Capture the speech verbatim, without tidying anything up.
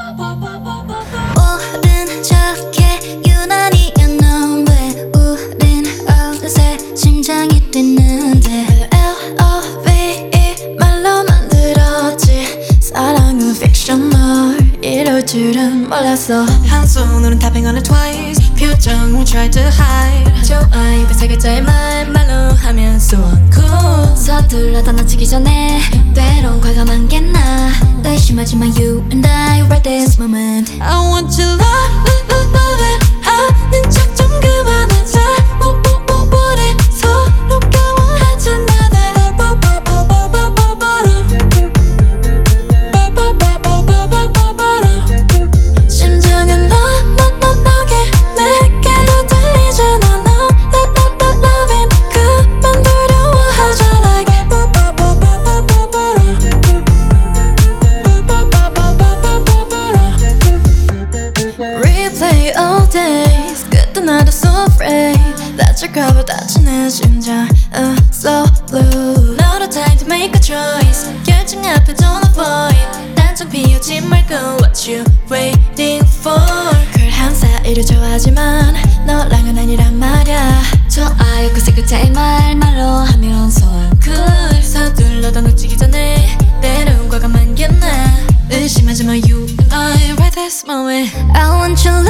모른 척해 유난히 넌 왜 우린 어느새 심장이 뛰는데 엘 오 브이 이 말로 만들었지 사랑은 픽션 널 이럴 줄은 몰랐어 한 손으론 tapping on it twice 표정을 try to hide 좋아 입에 세 글자의 말 말로 하면 so uncool 서둘러 떠나치기 전에 때론 과감한 게 나 의심하지만 you and I right this moment I want your love, love, love, love it 아는 척 좀 그만하자 우리 서로 경험하잖아 심장은 너, 너, 너, 너게 내게로 들리잖아 너 love, love, love, love it 그만 두려워하자 like Replay all days 끝도 나도 so afraid 다칠까봐 다친 내 심장 uh, so blue 너로 time to make a choice 결정 앞에 don't avoid 단정 피우지 말고 what you waiting for 쿨한 사이를 좋아하지만 너랑은 아니란 말야 좋아요 그 세 글자의 말 말로 하면 so uncool 서둘러도 놓치기 전에 때론 과감한 게 나 의심하지마 you and I right this moment I want your love